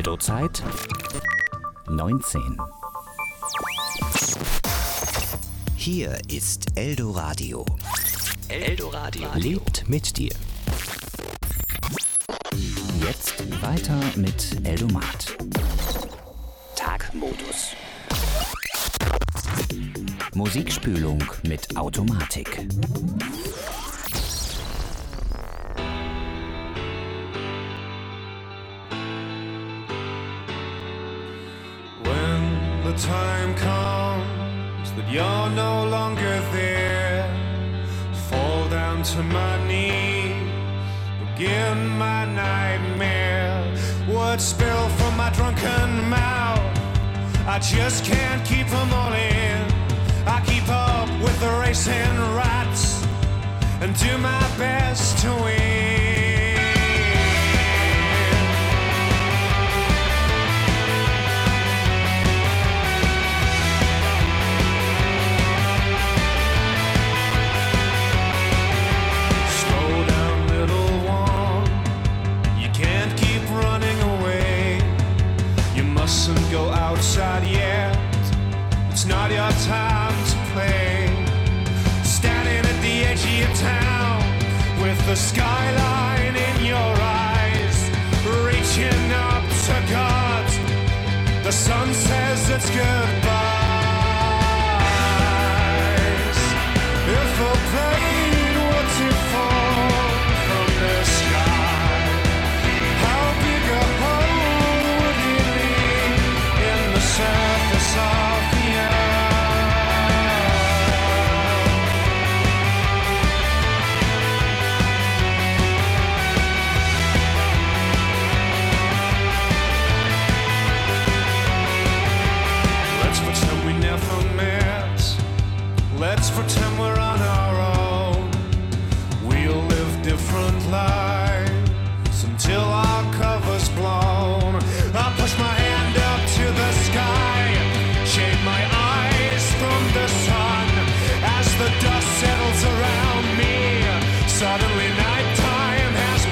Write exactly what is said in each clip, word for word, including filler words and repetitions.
Eldo-Zeit neunzehn. Hier ist Eldoradio. Eldoradio lebt mit dir. Jetzt weiter mit Eldomat. Tagmodus. Musikspülung mit Automatik. When the time comes that you're no longer there, fall down to my knees, begin my nightmare. Words spill from my drunken mouth, I just can't keep them all in. I keep up with the racing rats and do my best to win. Slow down, little one, you can't keep running away. You mustn't go outside yet, it's not your time to play. Standing at the edge of your town with the skyline in your eyes, reaching up to God, the sun says it's goodbyes. If a plane were to fall from the sky, how big a hole would it leave in the surface of the earth? Let's pretend we never met. Let's pretend we're on our own. We'll live different lives until our cover's blown. I'll push my hand up to the sky, shade my eyes from the sun. As the dust settles around me, suddenly nighttime has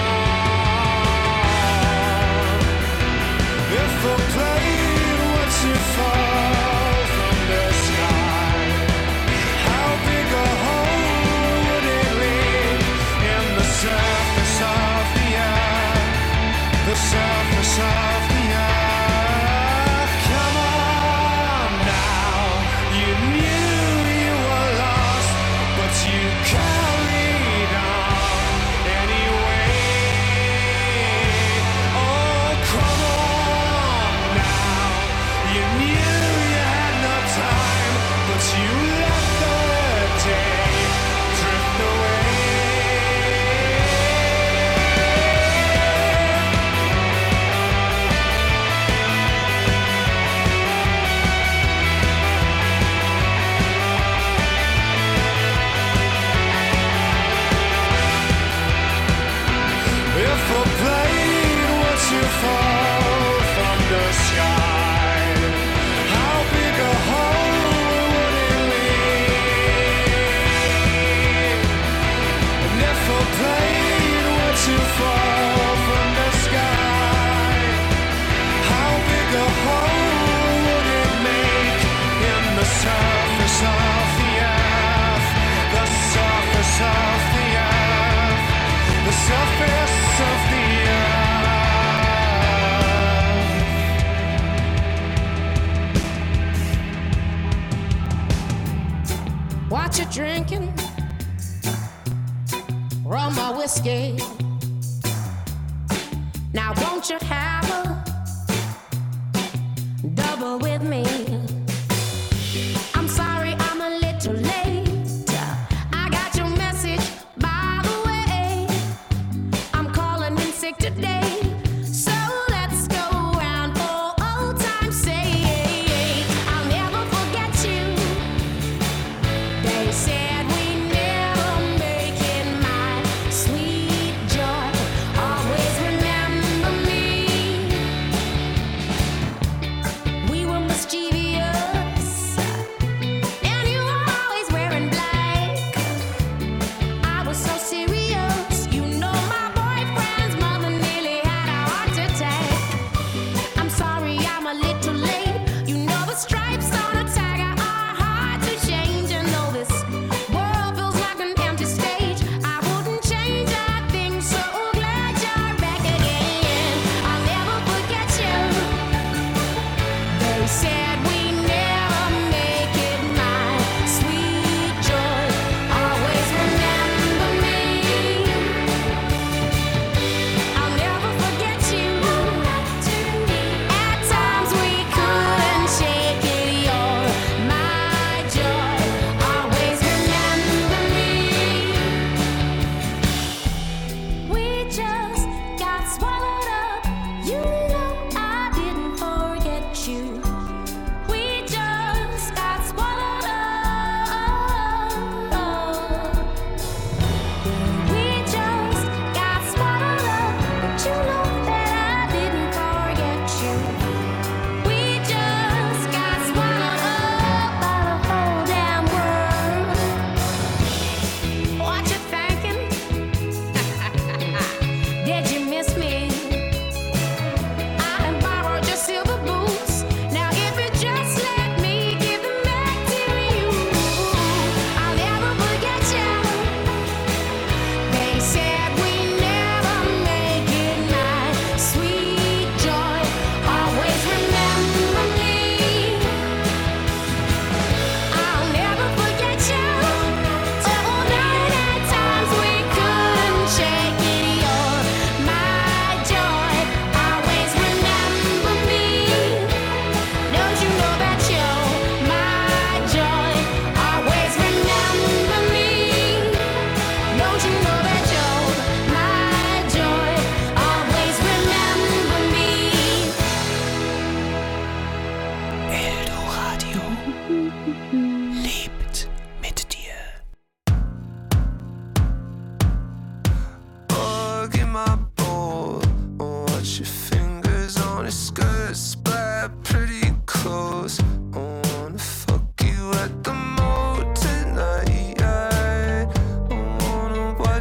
begun. If a plane were to fall from the sky, how big a hole would it leave in the surface of the earth? The surface of the earth. Come on now, you knew you were lost, but you carried on anyway. Oh, come on now, you knew you had no time, but you let the day drift away. If a plane were to fall from the sky, how big a hole would it leave? And if a plane were to fall from the sky, how big a hole would it make in the surface of the earth? The surface of the earth. The surface of the earth. What you drinking? Rum or whiskey? Now won't you have a double with me? I'm sorry I'm a little late. I got your message, by the way. I'm calling in sick today, so let's go round for old time's sake. I'll never forget you. They said we never make it, my sweet joy. Always remember me. We were mischievous.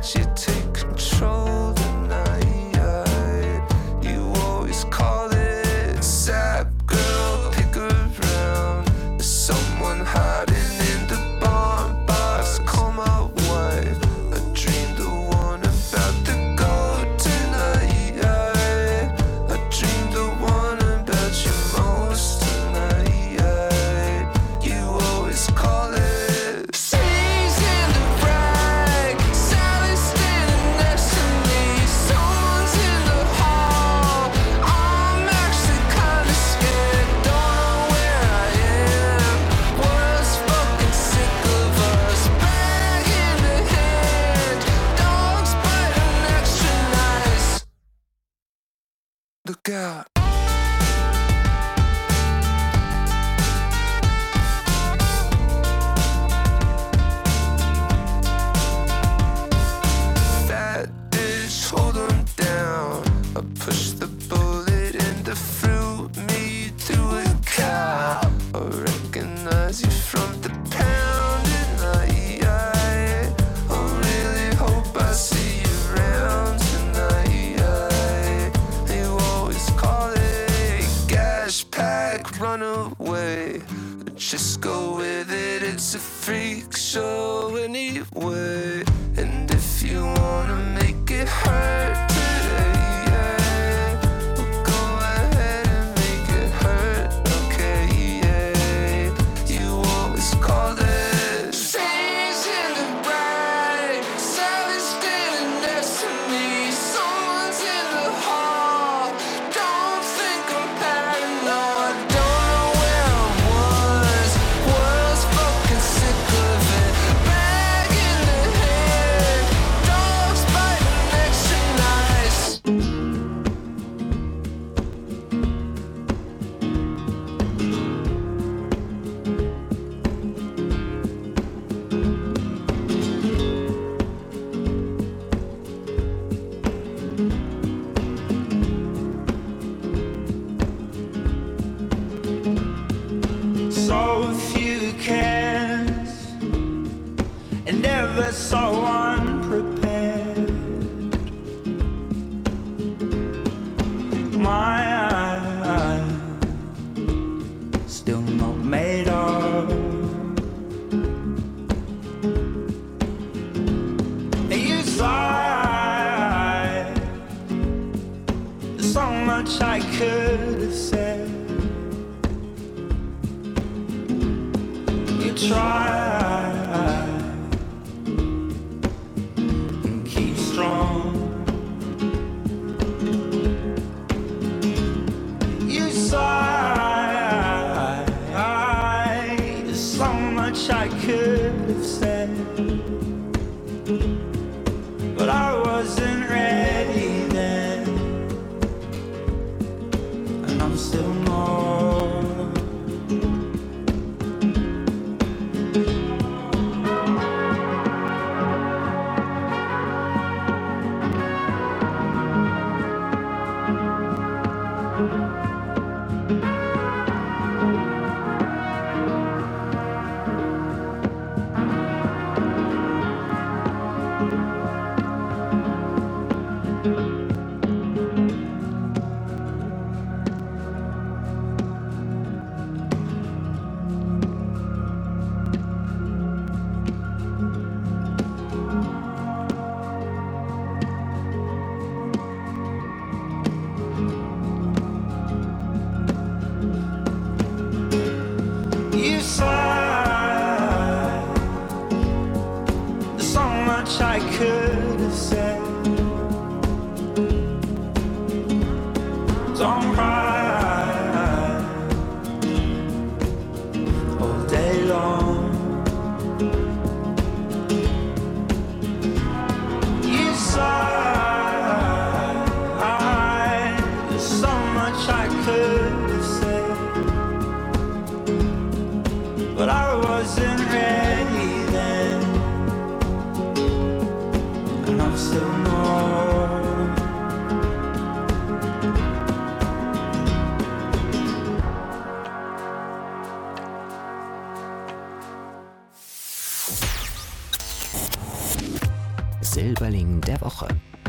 let you take control tonight. You always call it sap, girl, pick around. There's someone hiding in the barn box, call my wife. I dreamed the one about the gold tonight. I dreamed the one about you most tonight. You always call it She's in the brag, Sally's standing next to me. Someone's in the hall, I'm actually kinda scared. Don't know where I am, world's fucking sick of us. Bag in the hand, dogs biting extra nice. Look out. That bitch, hold 'em down. I push the bullet in the fruit, me through a cow. I recognize you from the pound tonight. I really hope I see you around tonight. You always call it gash pack, run away. Just go with it, it's a freak show anyway. And if you wanna make it hurt today, well, go ahead and make it hurt, okay, yeah. You always call it She's in the bright, Sally's standing next to me. Someone's in the hall, don't think I'm paranoid. Don't know where I was, world's fucking sick of it. Bag in the hand, dogs biting extra nice. So few cares and never so unprepared. My eye still not made of. You sigh. There's so much I could have said. You try and keep strong. You sigh. There's so much I could have said, but I wasn't ready then, and I'm still not. You sigh. There's so much I could have said. Don't cry all day long. You sigh. There's so much I could have said, but I wasn't ready then, and I'm still not. Selber Silberling der Woche.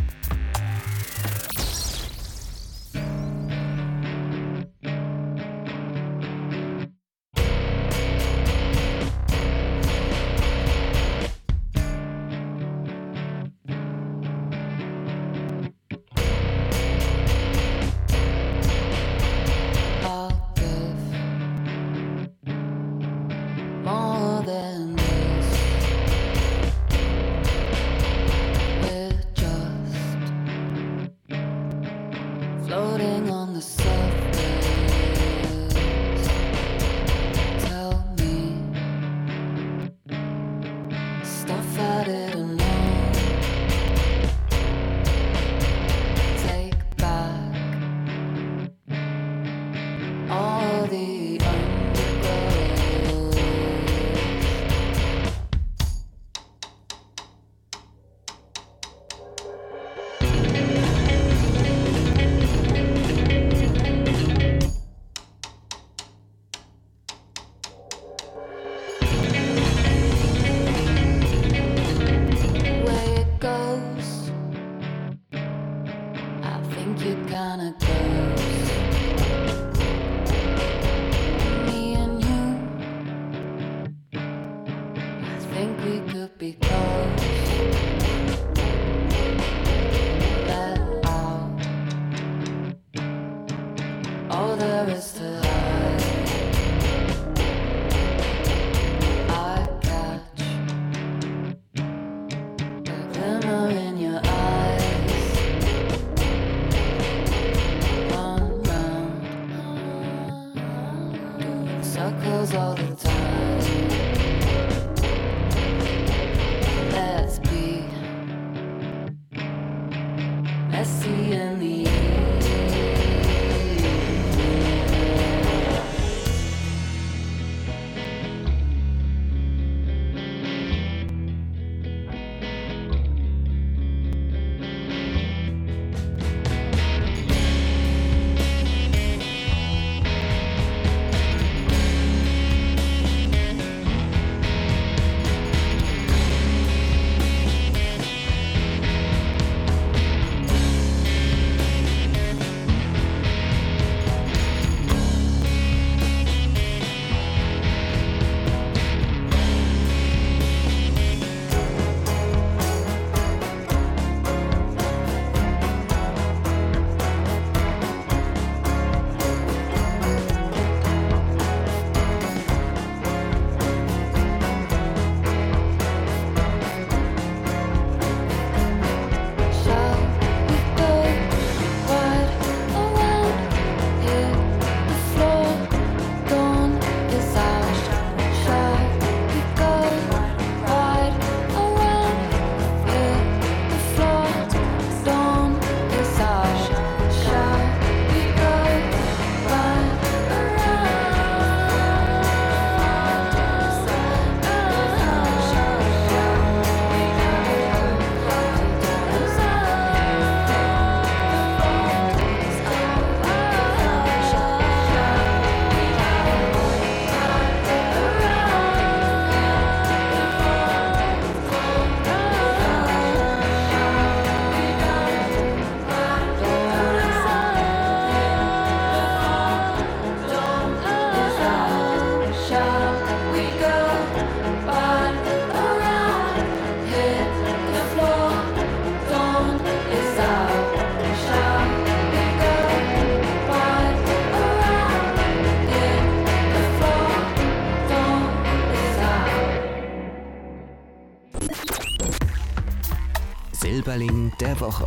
Silberling der Woche.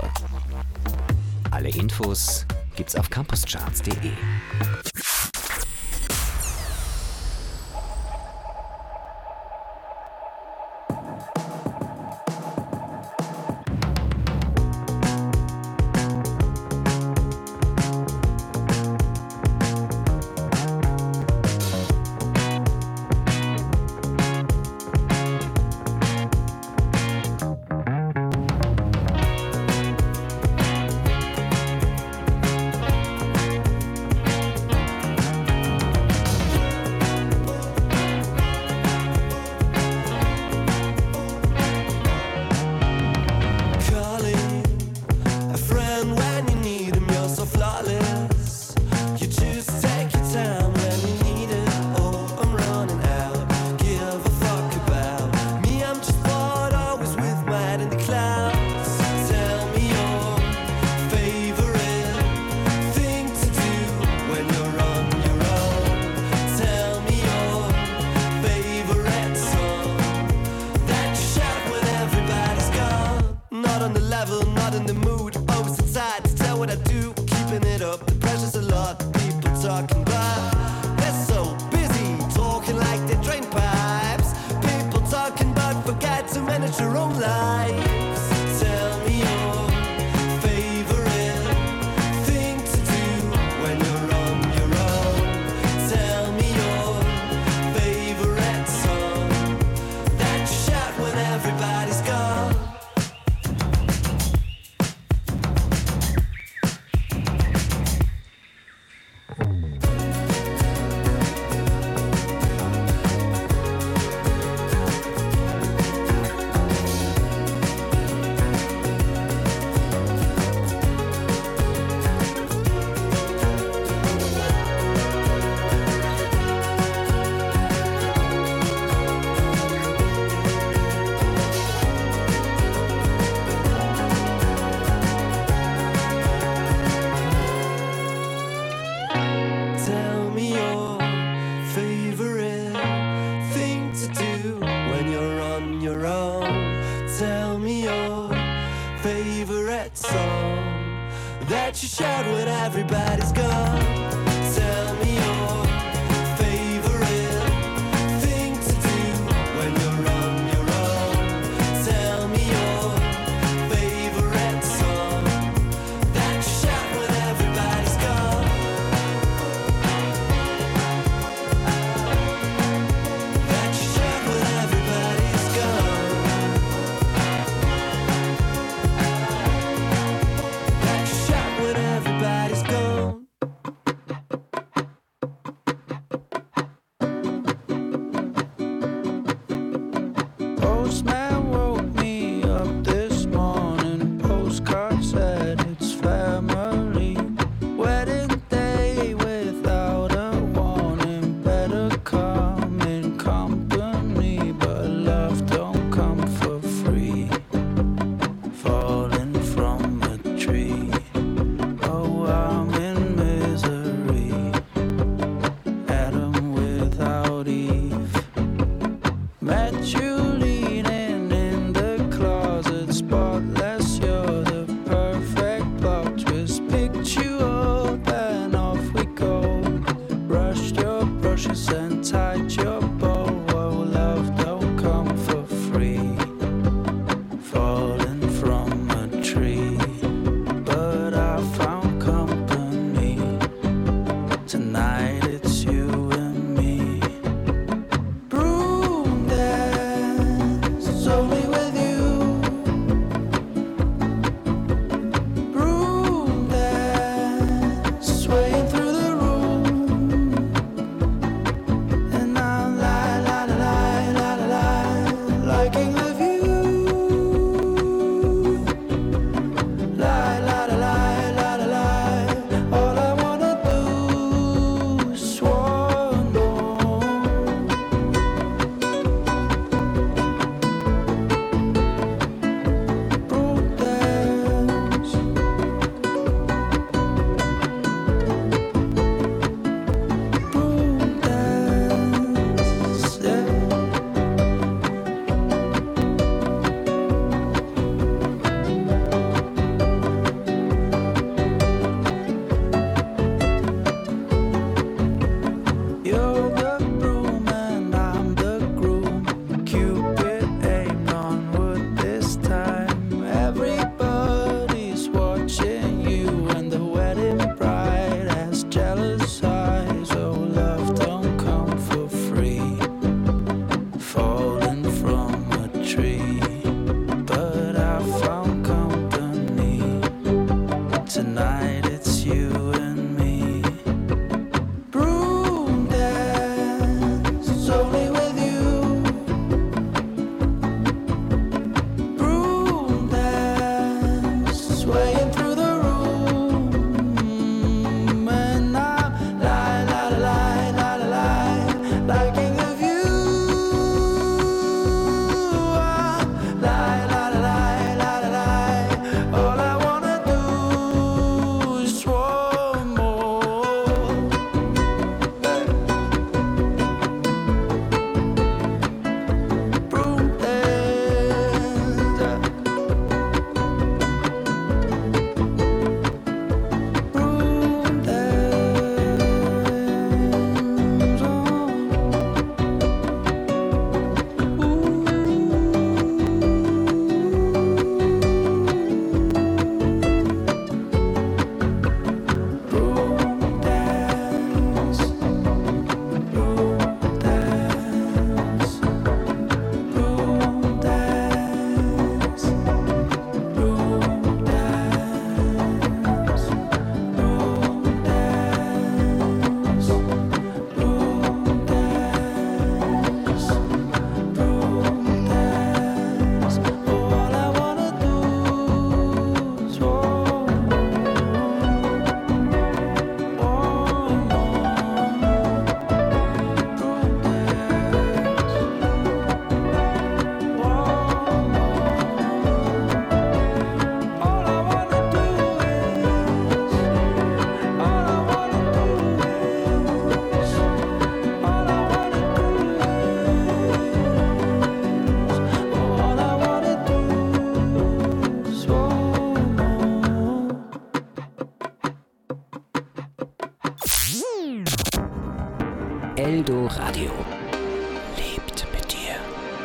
Alle Infos gibt's auf campuscharts punkt de. I'm not in the mood. Always inside to tell what I do. Keeping it up, the pressure's a lot. People talking about they're so busy, talking like they drain pipes. People talking about forget to manage your own lives. Tell me your favorite thing to do when you're on your own. Tell me your favorite song that you shout when everybody's gone. Tell me your favorite thing to do when you're on your own. Tell me your favorite song that you shout when everybody's gone. Tell me your favorite thing to do when you're on your own. Tell me your favorite song that you shout when everybody's gone. That you shout when everybody's gone. That you shout when everybody's gone. Radio lebt mit dir.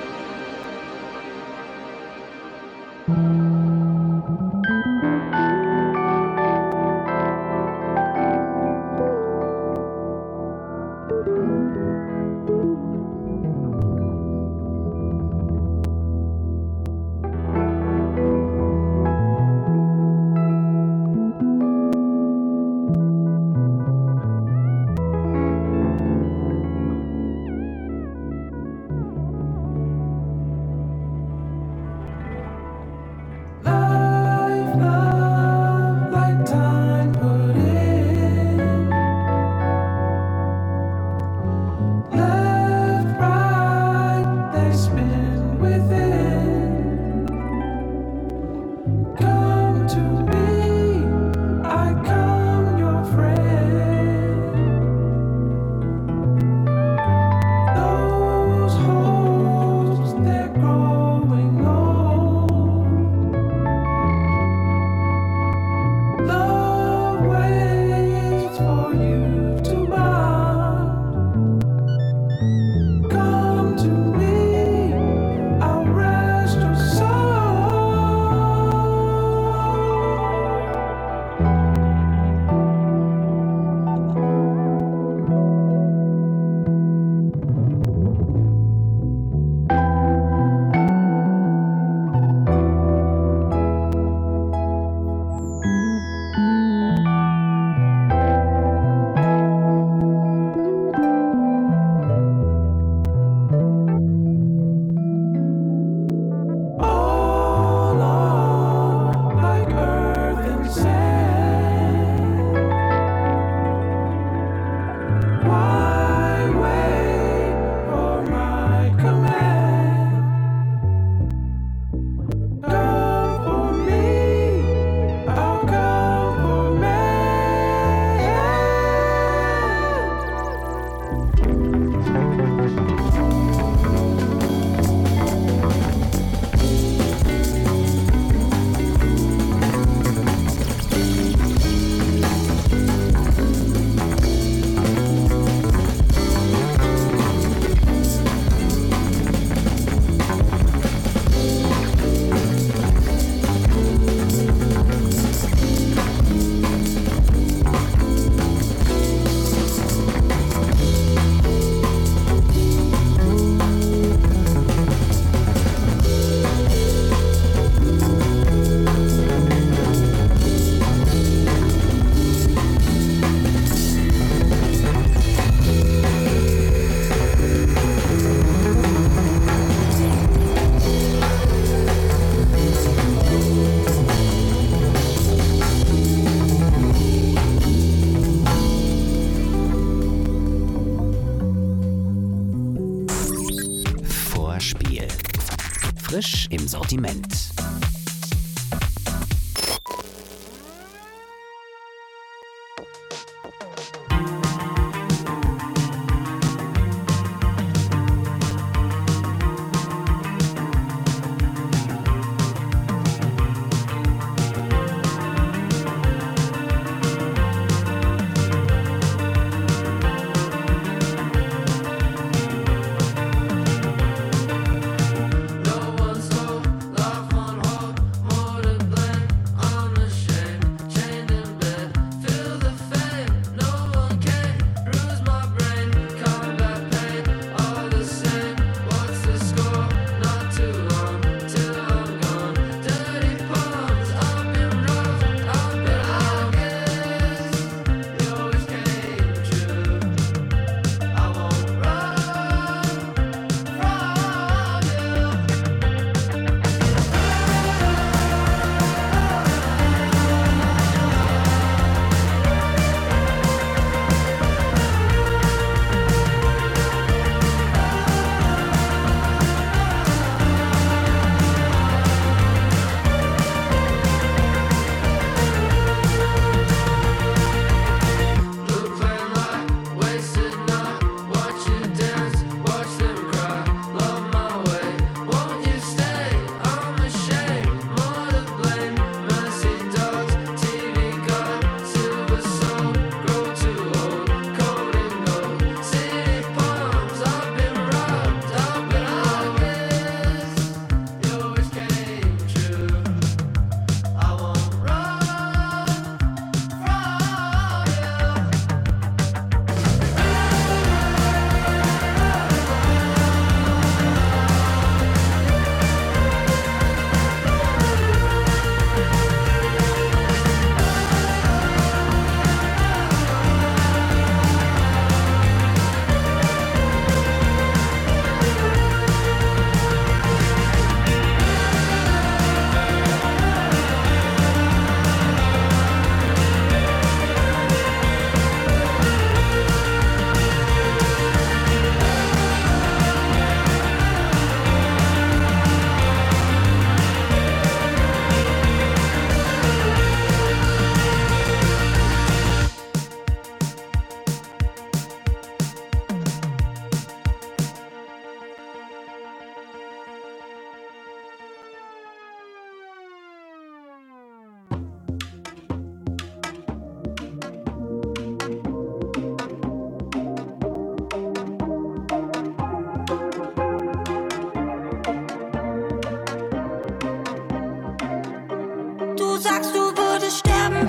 Frisch im Sortiment. No one's told love one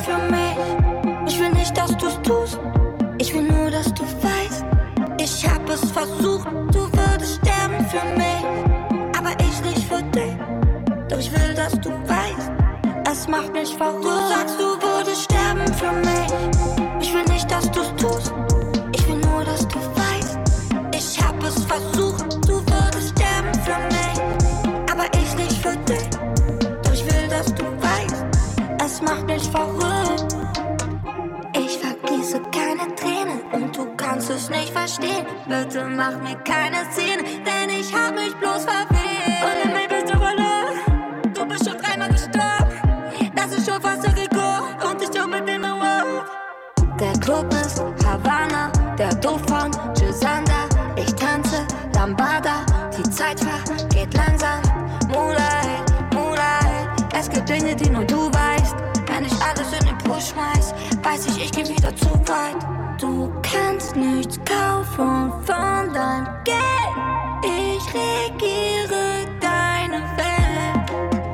für mich. Ich will nicht, dass du's tust. Ich will nur, dass du weißt. Ich hab es versucht, du würdest sterben für mich. Aber ich nicht für dich. Doch ich will, dass du weißt. Es macht mich verrückt. Du sagst, du würdest sterben für mich. Ich will nicht, dass du's tust. Ich will nur, dass du weißt. Ich hab es versucht, du würdest sterben für mich. Aber ich nicht für dich. Doch ich will, dass du weißt. Es macht mich verrückt. Ich vergieße keine Tränen und du kannst es nicht verstehen. Bitte mach mir keine Szene, denn ich hab mich bloß verwählt. Und in mir bist du verloren. Du bist schon dreimal gestorben. Das ist schon fast ein Rekord und ich tu mit dem Award. Der Club ist Havana, der Duft von Gisanda. Ich tanze Lambada, die Zeit vergeht langsam. Moonlight, Moonlight, es gibt Dinge, die nur du weißt. Wenn ich alles in den Push schmeiß, weiß ich, ich geh wieder zu weit. Du kannst nichts kaufen von deinem Geld. Ich regiere deine Welt.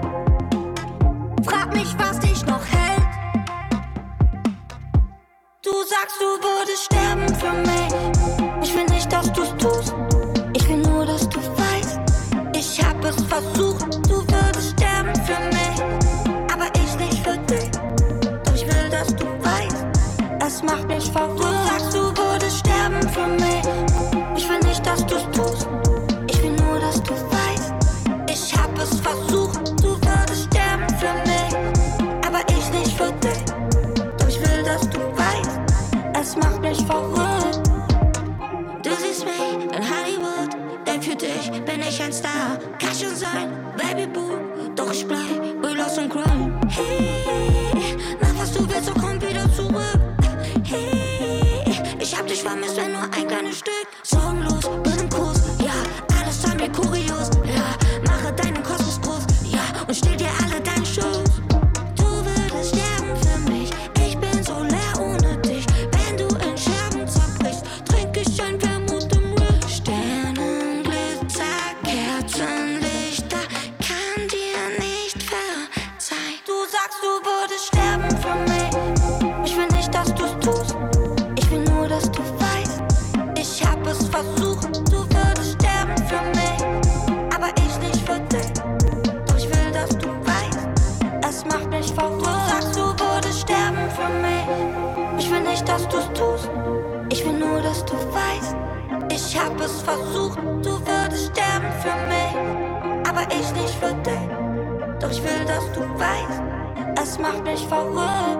Frag mich, was dich noch hält. Du sagst, du würdest sterben für mich. Ich will nicht, dass du's tust. Ich will nur, dass du weißt. Ich hab es versucht, du würdest sterben für mich. Aber ich nicht für dich. Doch ich will, dass du weißt. Es macht mich verrückt. Du sagst, du würdest sterben für mich. Ich will nicht, dass du's tust. Ich will nur, dass du weißt. Ich hab es versucht, du würdest sterben für mich. Aber ich nicht für dich. Doch ich will, dass du weißt. Es macht mich verrückt. Du siehst mich in Hollywood, denn für dich bin ich ein Star. Kann schon sein, Baby Boo, doch ich bleib los und crime. Hey, mach was du willst und komm wieder zurück. Hey, ich hab dich vermisst, wenn nur ein kleines Stück. Sorgenlos, bin im Kurs, ja, alles an mir kurios. Ja, mache deinen Kosmos groß, ja, und steh dir alle deine Shows. Du würdest sterben für mich, ich bin so leer ohne dich. Wenn du in Scherben zerbrichst, trink ich ein Wermut im Riff. Sternenglitzer, Kerzenlichter, kann dir nicht verzeihen. Du sagst, du würdest sterben für mich. Ich will nicht, dass du's tust. Ich will nur, dass du weißt. Ich hab es versucht, du würdest sterben für mich. Aber ich nicht für dich. Doch ich will, dass du weißt. Es macht mich verrückt. Du sagst, du würdest sterben für mich. Ich will nicht, dass du's tust. Ich will nur, dass du weißt. Ich hab es versucht, du würdest sterben für mich. Aber ich nicht für dich. Doch ich will, dass du weißt. Es macht mich verrückt.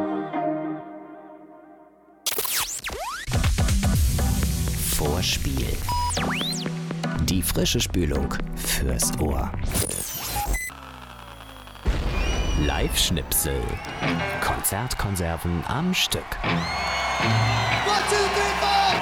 Vorspiel. Die frische Spülung fürs Ohr. Live-Schnipsel. Konzertkonserven am Stück. One, two, three, four.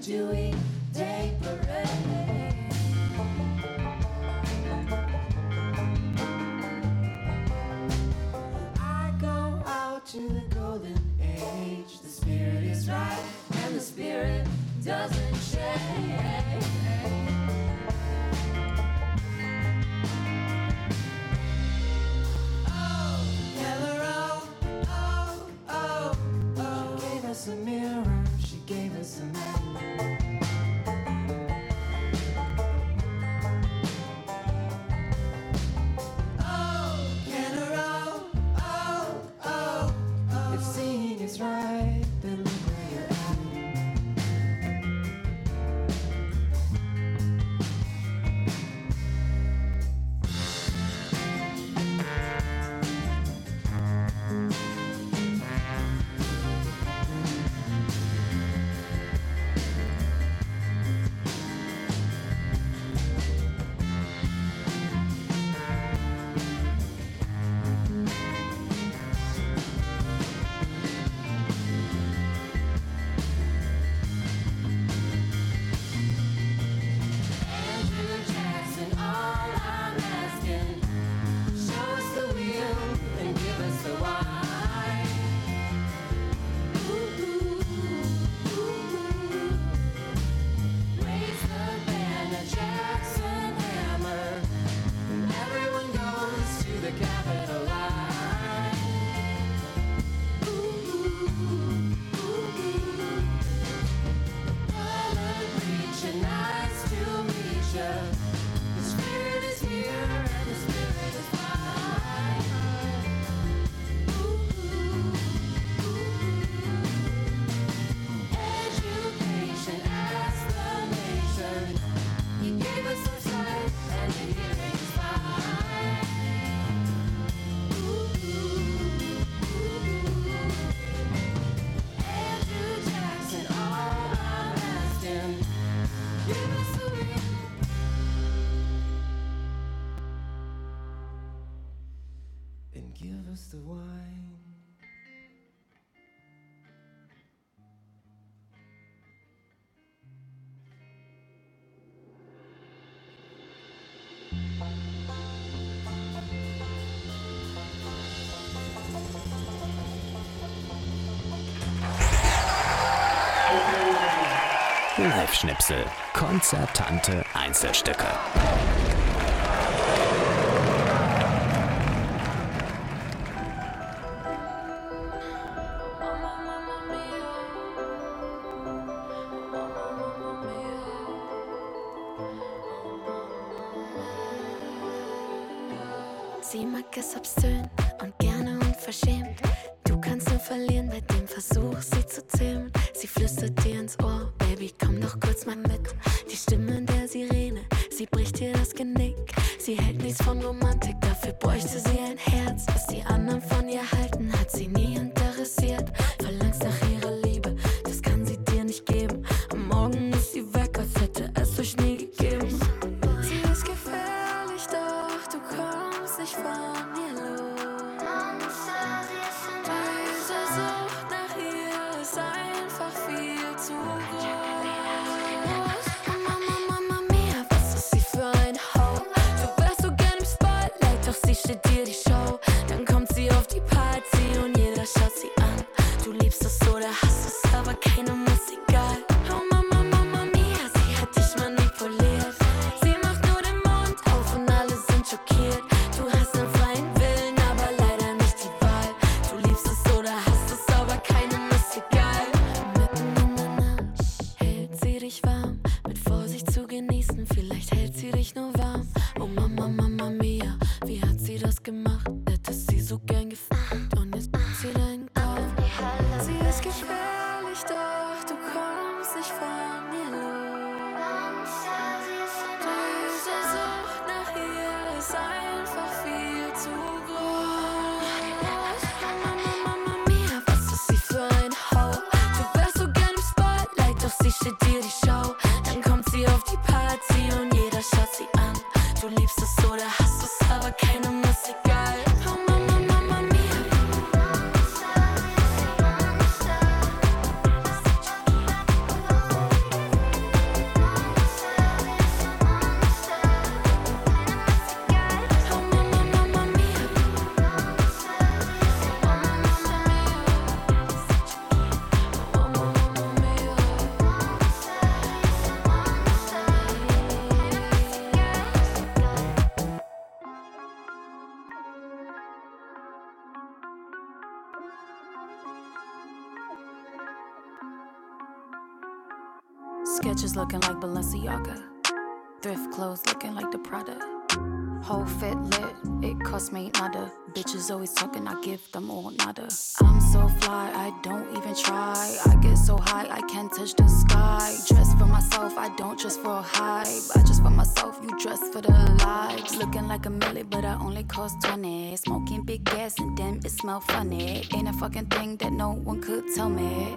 Dewey Day Parade. I go out to the golden age. The spirit is right and the spirit doesn't change. Oh, Heather, oh, oh, oh, oh. She gave us a mirror, she gave us a map. Right, then look where you're give us the wine. Live-Schnipsel. Konzertante Einzelstücke. Sie mag es obszön und gerne unverschämt. Du kannst nur verlieren bei dem Versuch, sie zu zähmen. Sie flüstert dir ins Ohr, Baby, komm doch kurz mal mit. Die Stimme der Sirene, sie bricht dir das Genick. Sie hält nichts von Romantik, dafür bräuchte sie ein Herz. Was die anderen von ihr halten, hat sie nie interessiert. Verlangst nach ihrer Liebe, das kann sie dir nicht geben. Am Morgen ist sie weg, als hätte es euch nie gegeben. Sie ist gefährlich, doch du kommst nicht von ihr los. Diese Sucht nach ihr ist einfach viel zu groß. Mama, Mama mia, was ist sie für ein Ho? Du wärst so gern im Spotlight, doch sie steht dir die Show. Dann kommt sie auf die Party und jeder schaut sie an. Du liebst es oder hasst es, aber keinem ist egal. Oh Mama, Mama mia, sie hat dich manipuliert. Sie macht nur den Mund auf und alle sind schockiert. Du hast einen freien Willen, aber leider nicht die Wahl. Du liebst es oder hasst es, aber keinem ist egal. Mitten in der Nacht hält sie dich warm. Mit Vorsicht zu genießen, vielleicht hält sie dich nur warm. Oh Mama, Mama mia, wie hat sie das gemacht? Hättest sie so gern gefickt und jetzt macht sie deinen Kopf. Sie ist gefährlich, doch du kommst nicht von ihr los. Diese Sucht nach ihr ist einfach viel zu groß. Mama, Mama mia, was ist sie für ein Ho? Du wärst so gern im Spotlight, doch sie steht dir die Show. Dann kommt sie auf die Party und jeder schaut sie an. Du liebst es oder hasst es, aber keinem ist egal. Oh Mama, Mama mia. Sketches looking like Balenciaga. Thrift clothes looking like the Prada. Whole fit lit, it cost me nada. Bitches always talking, I give them all nada. I'm so fly, I don't even try. I get so high, I can't touch the sky. Dress for myself, I don't dress for a hype. I dress for myself, you dress for the lights. Looking like a milli, but I only cost twenty. Smoking big gas and then it smell funny. Ain't a fucking thing that no one could tell me.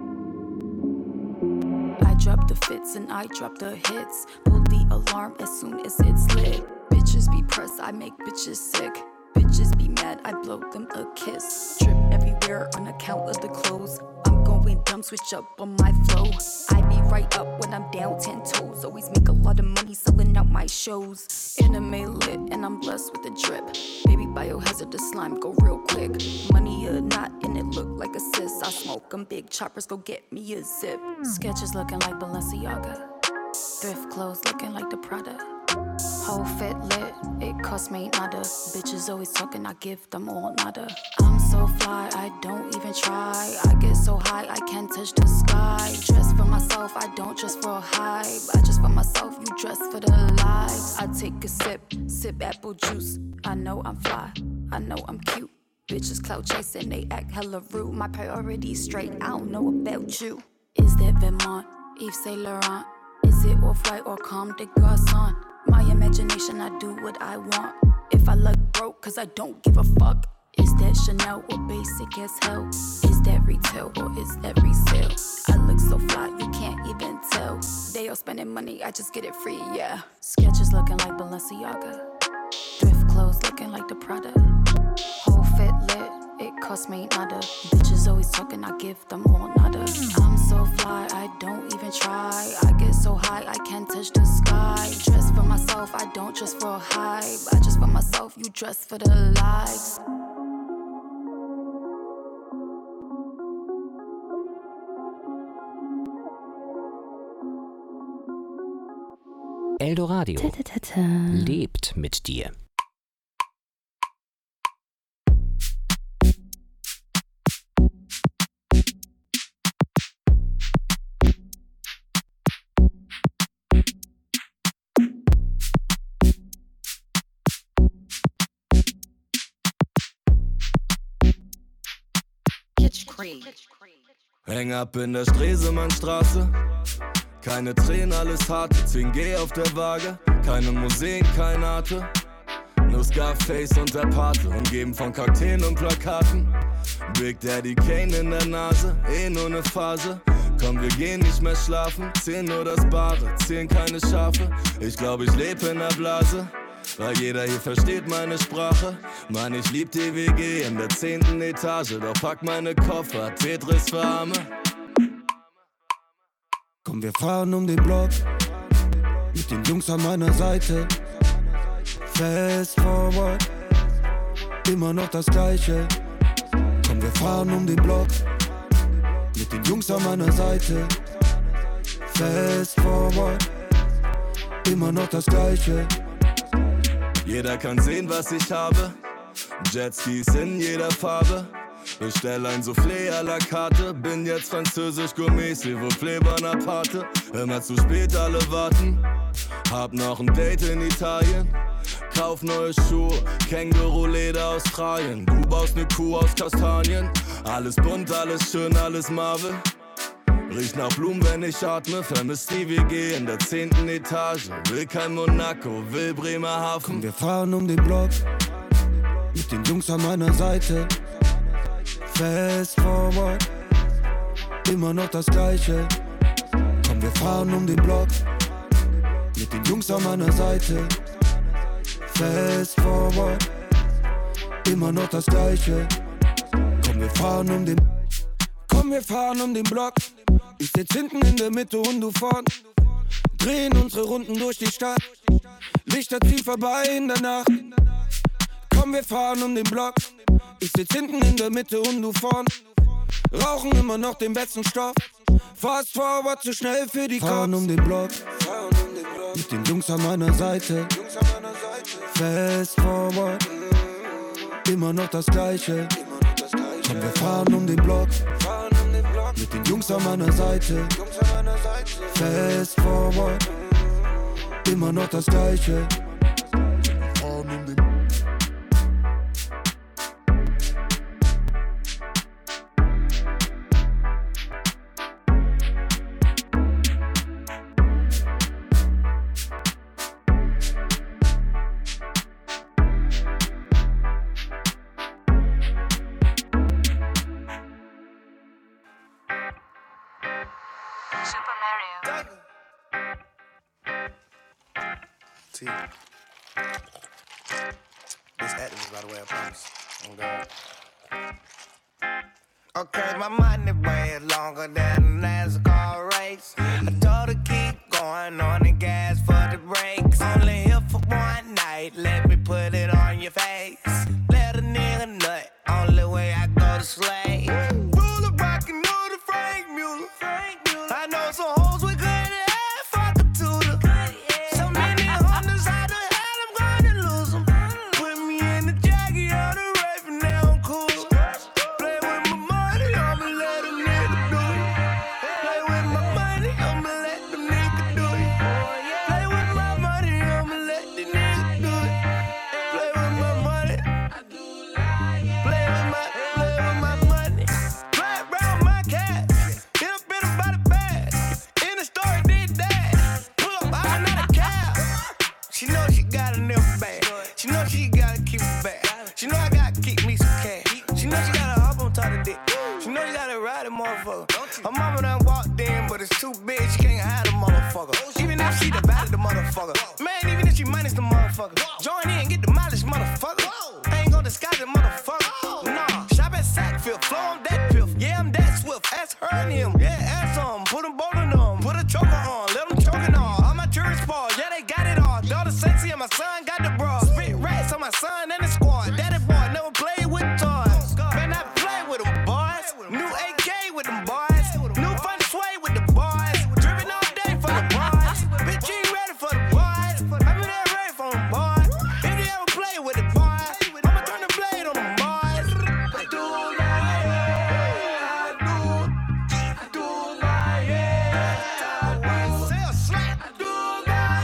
I drop the fits and I drop the hits. Pull the alarm as soon as it's lit. Bitches be pressed, I make bitches sick. Bitches be mad, I blow them a kiss. Drip everywhere on account of the clothes. I'm going dumb, switch up on my flow. I be right up when I'm down ten toes. Always make a lot of money selling out my shows. Anime lit and I'm blessed with a drip. Baby biohazard, the slime go real quick. Money or not and it look like a sis. I smoke them big choppers, go get me a zip. Sketches looking like Balenciaga. Thrift clothes looking like the Prada. Whole fit lit, it cost me nada. Bitches always talking, I give them all nada. I'm so fly, I don't even try. I get so high, I can't touch the sky. Dress for myself, I don't dress for a hype. I dress for myself, you dress for the lights. I take a sip, sip apple juice. I know I'm fly, I know I'm cute. Bitches clout chasing, they act hella rude. My priorities straight, I don't know about you. Is that Vermont, Yves Saint Laurent? Is it Off-White or Comme des Garçons? My imagination, I do what I want. If I look broke, cause I don't give a fuck. Is that Chanel or basic as hell? Is that retail or is that resale? I look so fly, you can't even tell. They all spending money, I just get it free, yeah. Sketches looking like Balenciaga. Thrift clothes looking like the Prada. Whole fit lit, it cost me nada. Bitches always talking, I give them all nada. I'm so fly, I don't even try. I get so high, I can't touch the sky. Dress for myself, I don't dress for a hype. I dress for myself, you dress for the lights. Eldoradio lebt mit dir. Häng ab in der Stresemannstraße. Keine Tränen, alles harte. zehn G auf der Waage. Keine Museen, kein Arte. Nur Scarface und der Pate. Umgeben von Kakteen und Plakaten. Big Daddy Kane in der Nase. Eh nur ne Phase. Komm, wir gehen nicht mehr schlafen. Zählen nur das Bare. Zählen keine Schafe. Ich glaub, ich leb in der Blase. Weil jeder hier versteht meine Sprache. Mann, ich lieb die W G in der zehnten Etage. Doch pack meine Koffer, Tetris für Arme. Komm, wir fahren um den Block. Mit den Jungs an meiner Seite. Fast forward. Immer noch das Gleiche. Komm, wir fahren um den Block. Mit den Jungs an meiner Seite. Fast forward. Immer noch das Gleiche. Jeder kann sehen, was ich habe. Jetskis in jeder Farbe. Bestell ein Soufflé à la carte. Bin jetzt französisch Gourmet, s'il vous plaît, Bonaparte. Immer zu spät, alle warten. Hab noch ein Date in Italien. Kauf neue Schuhe, Känguru-Leder Australien. Du baust ne Kuh aus Kastanien. Alles bunt, alles schön, alles Marvel. Riecht nach Blumen, wenn ich atme. Vermisst die W G in der zehnten Etage. Will kein Monaco, will Bremerhaven. Komm, wir fahren um den Block. Mit den Jungs an meiner Seite. Fast forward. Immer noch das Gleiche. Komm, wir fahren um den Block. Mit den Jungs an meiner Seite. Fast forward. Immer noch das Gleiche. Komm, wir fahren um den Komm, wir fahren um den Block. Ich sitz hinten in der Mitte und du vorn. Drehen unsere Runden durch die Stadt. Lichter ziehen vorbei in der Nacht. Komm, wir fahren um den Block. Ich sitz hinten in der Mitte und du vorn. Rauchen immer noch den besten Stoff. Fast forward, zu schnell für die Cops. Fahren um den Block. Mit den Jungs an meiner Seite. Fast forward. Immer noch das Gleiche. Komm, wir fahren um den Block. Mit den Jungs an meiner Seite, fast forward, immer noch das Gleiche. This activist, by the way, I promise. Oh God. Okay, my money way longer than a NASCAR race. I told her keep going on the gas for the brakes. Only here for one night, let me put it on your face. Let a nigga nut, only way I go to slay. Ruler rockin' know the Frank Mueller. I know some hoes with good head, fuck a tutor. So many hundreds, how the hell I'm gonna lose them? Put me in the jacket, on the rape, and now I'm cool. Play with my money, I'ma let a nigga do it. Play with my money, I'ma let the nigga do it. Play with my money, I'ma let the nigga do it. Play with my money. Play with my, play with my money. Play around my cat. Hit up in about a bag. In the story, did that. Pull up, I'm not a cow. She know she got a nipple bag. She know she gotta keep it back. She know I gotta keep me some cash. She know she gotta hop on top of dick. She know you gotta ride a motherfucker. Her mama done walked in, but it's too big, she can't hide the motherfucker. Even if she the bad of the motherfucker. Man, even if she minus the motherfucker. Join in, get the mileage, motherfucker. I ain't gonna disguise it, motherfucker. Nah, shop at Sackfield, flow on that piff. Yeah, I'm that swift, ask her and him. Yeah, ask them, put them both in them. Put a choker on, let them choking on. All my tourists fall, yeah, they got it all. Daughter sexy and my son got the bra. Spit rats on my son and the squad. Daddy boy never played with toys. Man, I play with them boys. New A K with them boys. New fun sway with the boys. Driven all day for the boys. Bitch, you ain't ready for the boys. I been there ready for them boys. If you ever play with the boys, I'ma turn the blade on them boys. I do my yeah, I do. I do my yeah. I do. Say a slat. I do my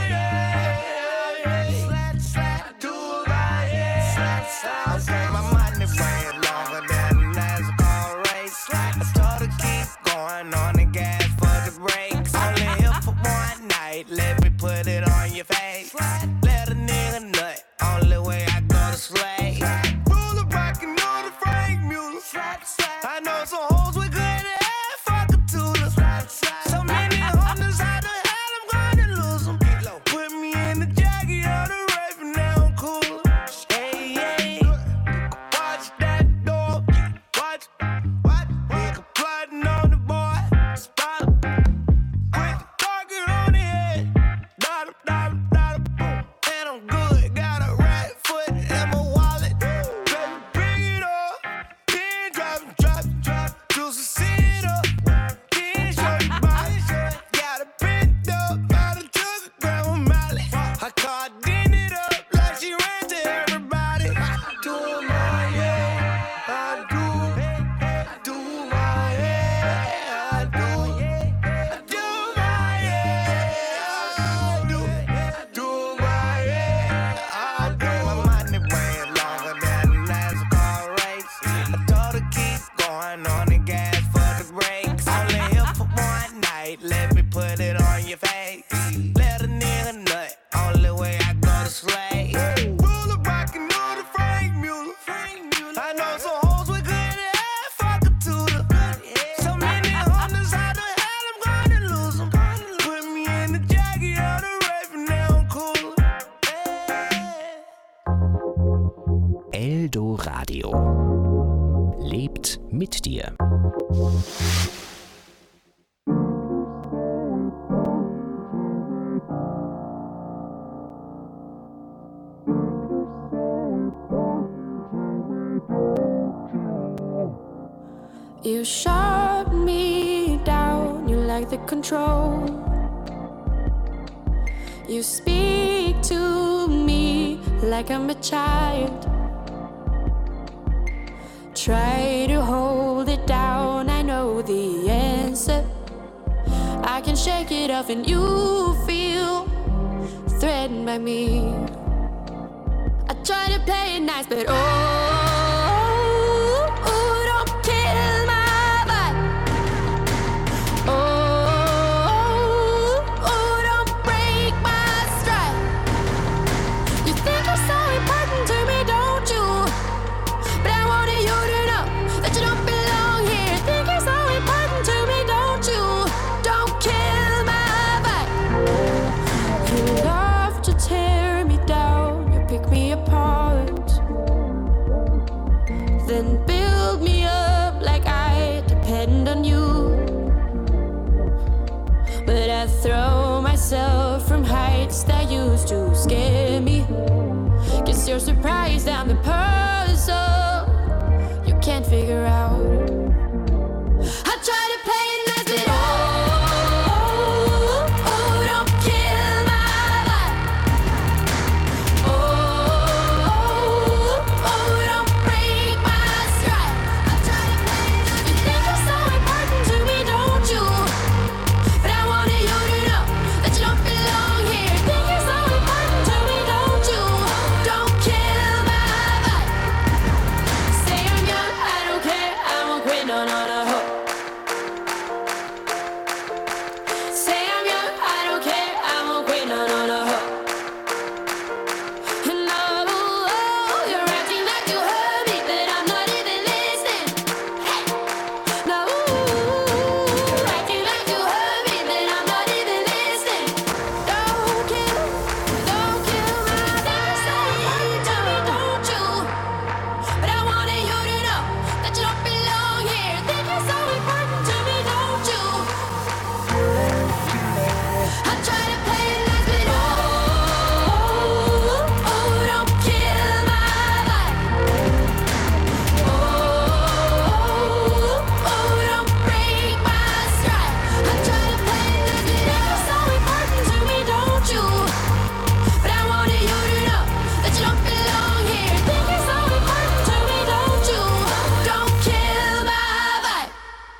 yeah. Slat, slat. I do my yeah. Slat, slat. Okay, my money way longer than a NASCAR race. I told her keep going on the gas for the brakes. Only here for one night, let me put it on your face. Let a nigga nut, only way I go to slay. Ruler rockin' on the Frank Mueller. I know some hoes with good head, fuck a tutor. So many hundreds, how the hell I'm gonna lose them? Put me in the jacket, on the rape, and now I'm cool. Hey, hey, watch that door. Watch, watch, nigga plotting on the boy. Spot him, quick target on the head. Dot him, dot him, dot him, boom. And I'm good, got a right foot in my wallet. Baby, bring it up. Then drop it, drop it, drop it. Do some sit up. Then show you body. Got it bent up, out of took a grandma Molly. Her car did it up like she ran to everybody. I do my yeah, I do. I do my yeah, I do. I do my yeah, I do. I do my yeah, I do. My money way longer than a NASCAR race. I told her keep going on the gas for the brakes. Only here for one night, let me put it on your face. Let a nigga nut, only way I go to slay. Ruler rockin' on the Frank Mueller. I know some hoes with good head, fuck a tutor. So many hundreds, how the hell I'm gonna lose them? Put me in the jacket, on the rape, and now I'm cool. Eldo Radio. Lebt mit dir. You shut me down, you like the control. You speak to me like I'm a child. Try to hold it down, I know the I can shake it off and you feel threatened by me. I try to play it nice, but oh, oh, don't kill my vibe. Oh, oh, don't break my stride. You think you're so important to me, don't you? But I wanted you to know that you don't belong here. Think you're so important to me, don't you? Don't kill my vibe. You love to tear me down, you pick me apart, then build me up like I depend on you. But I throw myself from heights that used to scare me. Guess you're surprised I'm the puzzle you can't figure out. I try to play it nice, but oh, oh, don't kill my vibe. Oh, oh, don't break my stride. I try to play it nice. You think you're so important to me, don't you? But I wanted you to know that you don't belong here. Think you're so important to me, don't you? Don't kill my vibe. Say I'm young, I don't care, I won't quit, no, no, no. Say I'm young, I don't care, I won't quit, no, no, no. No, you're acting like you heard me, but I'm not even listening. Hey, no, you're acting like you heard me, but I'm not even listening. Don't kill, don't kill my vibe. So important to me, don't you? But I wanted you to know that you don't belong here. Think you're so important to me, don't you? I try to play it nice, but oh, oh, don't kill my vibe. Oh, oh, don't break my stride. I try to play it nice, but you're so important to me, don't you? But I wanted you to know that you don't belong here. Think you're so important to me, don't you? Don't kill my vibe.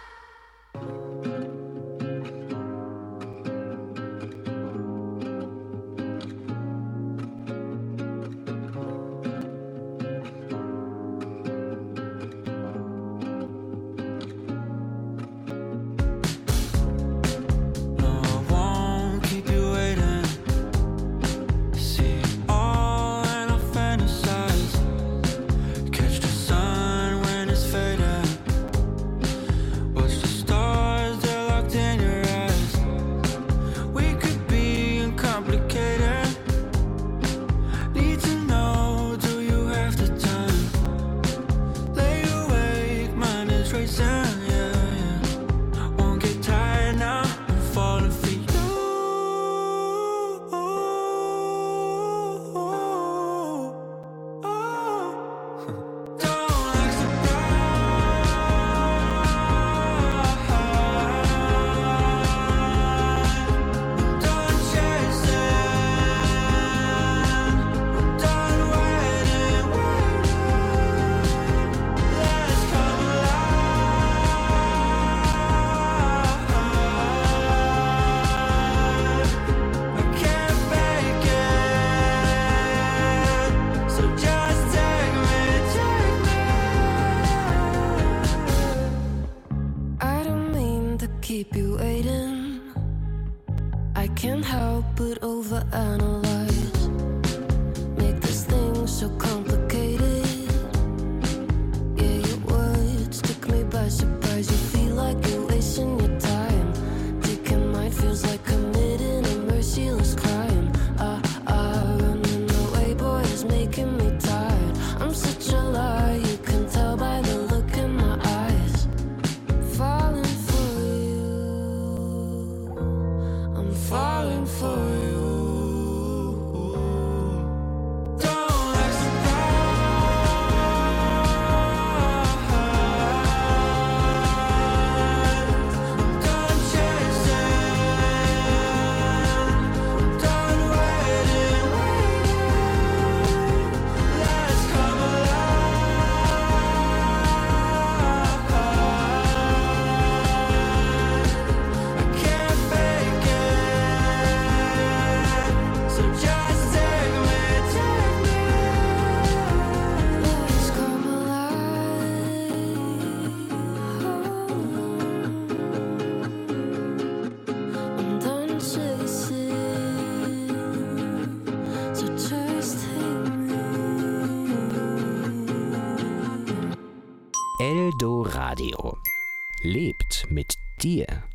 No, I won't keep you waiting. See it all and I'll fantasize. Catch the sun when it's fading. Watch the stars, they're locked in your eyes. We could be uncomplicated. Need to know, do you have the time? Lay awake, mind is racing, yeah, yeah. Won't get tired now, I'm falling for you. Don't like surprise. Done chasing. Done waiting, waiting. Let's come alive. I can't fake it, so just take me, take me. I don't mean to keep you waiting. I can't help but overanalyze. Make this thing so complicated. Yeah, your words took me by surprise. You feel like you're wasting your time. Taking mine feels like committing a merciless crime. Ah, ah, running away, boy, is making me tired. I'm such a liar, you can tell by the look in my eyes. Falling for you, I'm falling for you. Don't like surprise. Done chasing. Done waiting, waiting. Let's come alive. I can't fake dir